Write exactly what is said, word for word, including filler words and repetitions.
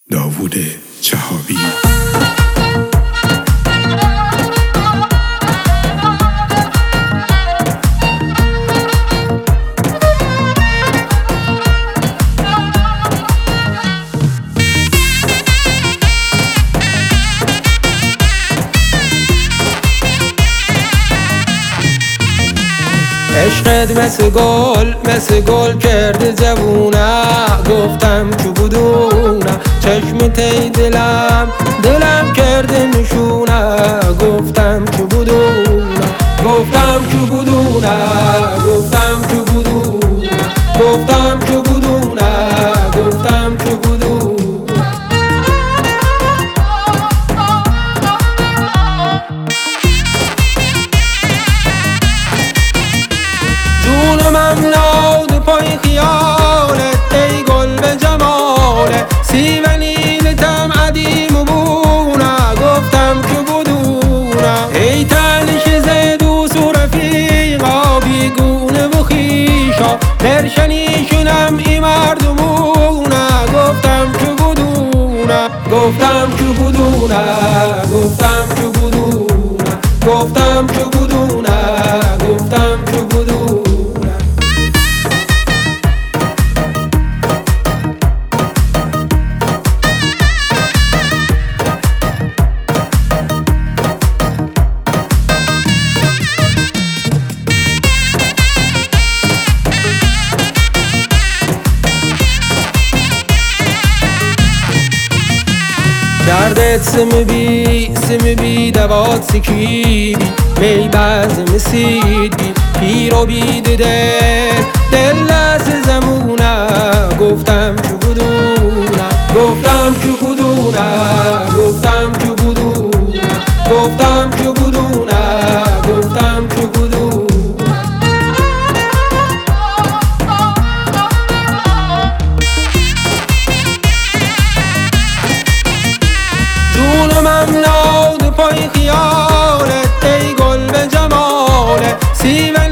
داوود چهابی. عشقت مثل گل مثل گل کرده جوونه، گفتم چو بدونه چشم تی دلم دلم کرده نشونه، گفتم چو بدونه گفتم چو بدونه گفتم چو بدونه گفتم چو بدونه گفتم چو بدونه. جونم ناد پای خیالت ای گل به جمالت، سی و نیلتم عدیم و بونه، گفتم که بدونه ای تنش زدوس و رفیقا بیگونه و خیشا، درشنیشونم ای مردمونه، گفتم که بدونه گفتم که بدونه گفتم که بدونه گفتم که بدونه گفتم که بدونه. دردت سم بی سم بی دوات سکی بی می بزم سید بی پیر و بید دل دل لحظه زمونه، گفتم چو بدونه گفتم چو بدونه گفتم چو بدونه گفتم چو بدونه گفتم چو بدونه. جونم ناد پای خیالت ای گل به جمالت، سی و